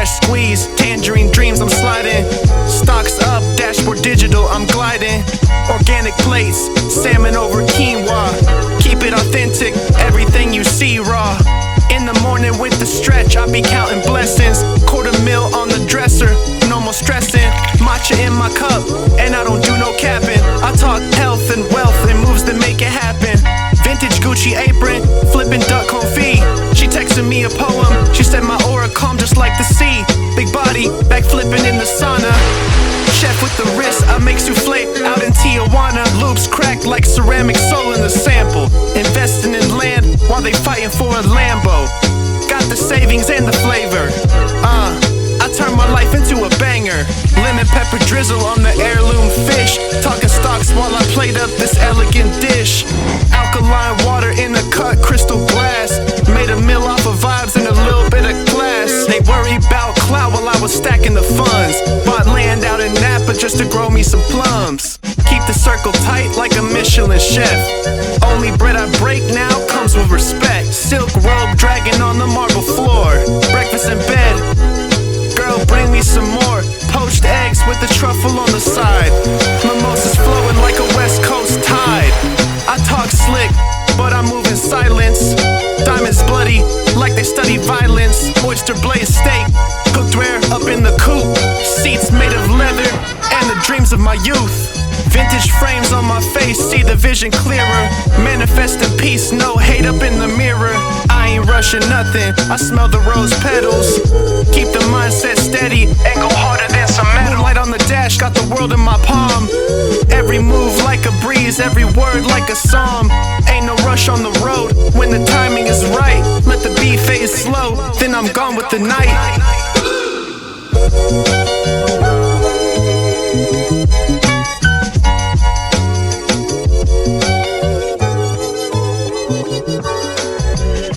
fresh squeeze, tangerine dreams, I'm sliding. Stocks up, dashboard digital, I'm gliding. Organic plates, salmon over quinoa. Keep it authentic, everything you see raw. In the morning with the stretch, I be counting blessings. $250,000 on the dresser, no more stressing. Matcha in my cup, and I don't do no capping. I talk health and wealth and moves that make it happen. Vintage Gucci apron, flipping duck confit. She texted me a poem, she said my aura calm just like the sea. Big body, back flipping in the sauna. Chef with the wrist, I make souffle out in Tijuana. Loops cracked like ceramic soul in the sample. Investing in land while they fighting for a Lambo. Got the savings and the flavor. I turn my life into a banger. Lemon pepper drizzle on the heirloom fish. Talking stocks while I plate up this elegant dish. Alkaline water in a cut crystal glass. Made a meal off of vibes and a little bit of class. They worry about clout while I was stacking the funds. Bought land out in Napa just to grow me some plums. Keep the circle tight like a Michelin chef. Only bread I break now comes with respect. Silk robe dragging on the marble floor. Breakfast in bed, girl bring me some more. Poached eggs with the truffle on the side. Mimosas flowing like a west coast tide. I talk slick, but I move in silence. Diamonds bloody like they study violence. Oyster blaze steak, cooked rare up in the coop. Seats made of leather and the dreams of my youth. Vintage frames on my face, see the vision clearer. Manifesting peace, no hate up in the mirror. I ain't rushing nothing, I smell the rose petals. Keep the mindset steady and go harder than some metal. Moonlight on the dash, got the world in my palm. Every move like a breeze, every word like a psalm. Ain't no rush on the road, when the timing is right. Let the beat fade slow, then I'm gone with the night.